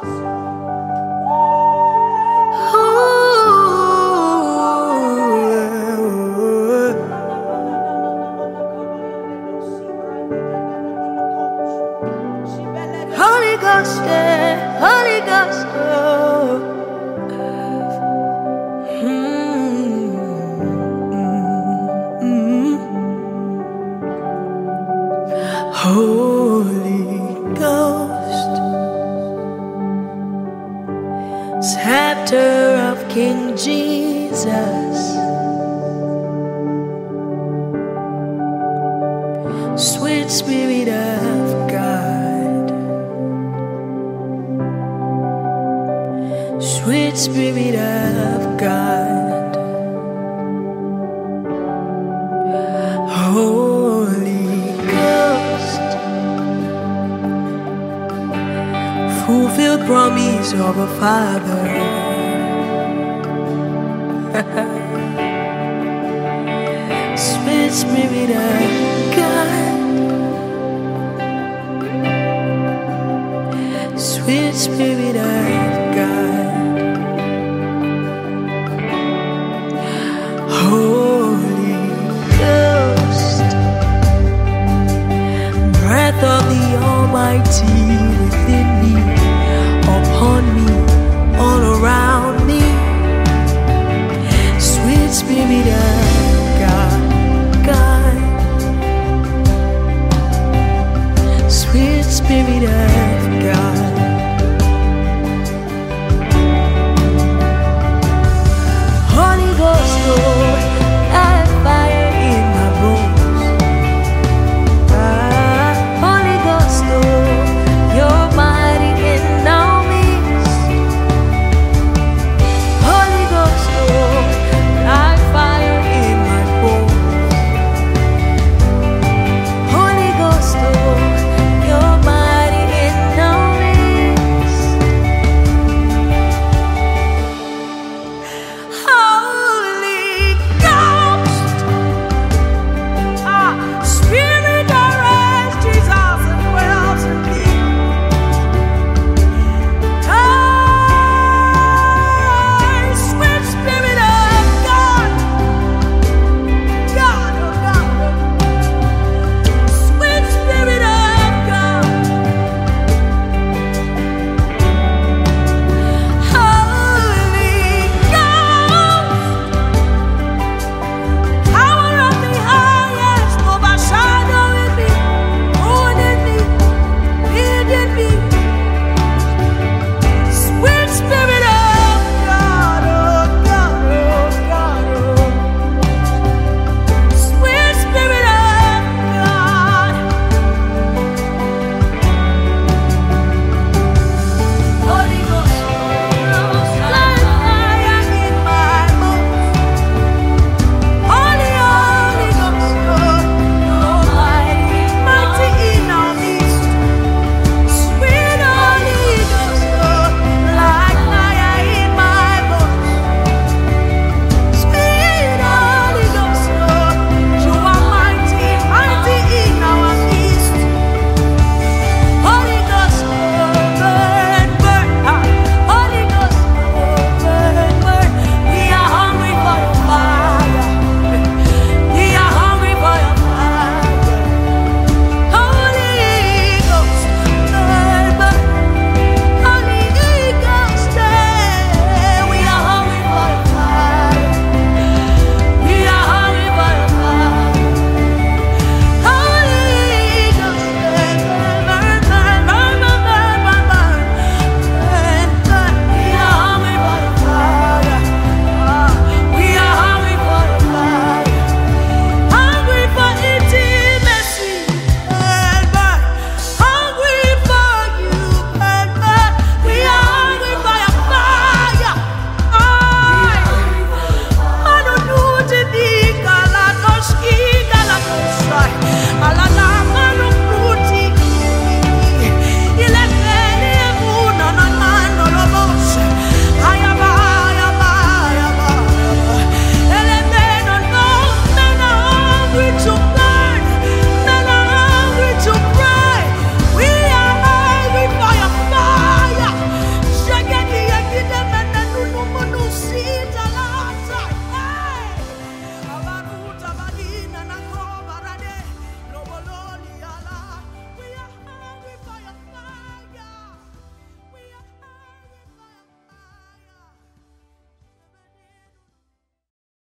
Holy Ghost, yeah, Holy Ghost, oh. Holy Ghost, scepter of King Jesus, sweet Spirit of God, sweet Spirit of God, Holy Ghost, fulfilled promise of a Father. Sweet Spirit of God, sweet Spirit of God, Holy Ghost, breath of the Almighty within me, upon me, all around me, sweet Spirit of God, God, sweet Spirit of